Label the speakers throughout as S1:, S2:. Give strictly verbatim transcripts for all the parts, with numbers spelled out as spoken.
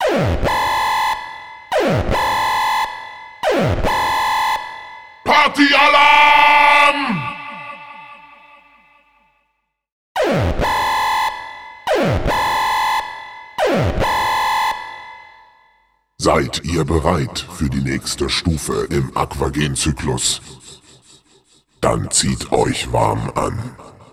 S1: Partyalarm! Seid ihr bereit für die nächste Stufe im Aquagen-Zyklus? Dann zieht euch warm an.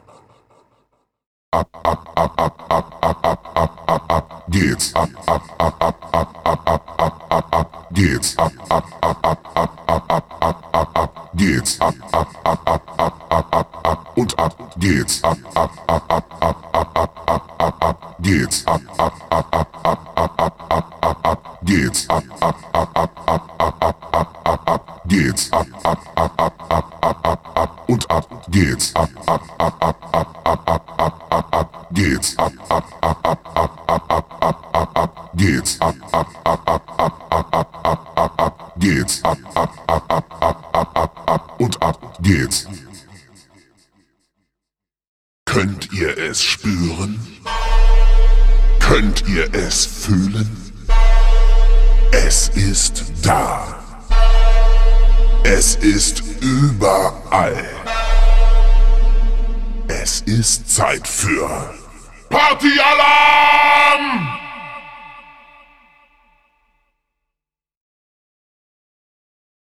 S1: Ab, ab, ab, ab, ab, ab, ab, ab, ab, ab, geht's. Ab, ab, ab, ab, ab, ab, ab, ab, ab, ab, geht's. Ab, ab, ab, ab, ab, ab, ab, ab, ab, ab, geht's. Ab, ab, ab, ab, ab, ab, ab, ab und ab geht's. Ab, ab, ab, ab, ab, ab, ab, ab, ab, ab, geht's. Ab, ab, ab, ab, ab, ab, ab, ab, ab, ab, geht's. Ab, ab, ab, ab, ab, ab, ab, ab, ab, ab, geht's. Ab, ab, ab, ab, ab, ab, ab, ab und ab geht's. Ab, ab, ab, ab, ab, ab, ab, ab, ab, ab, geht's. Ab, ab, ab, ab, ab, ab, ab, ab, ab, ab, geht's. Ab, ab, ab, ab, ab, ab, ab, ab, ab, ab, geht's. Ab, ab, ab, ab, ab, ab, ab, ab und ab geht's. Könnt ihr es spüren? Könnt ihr es fühlen? Es ist da. Es ist überall. Es ist Zeit für Partyalarm!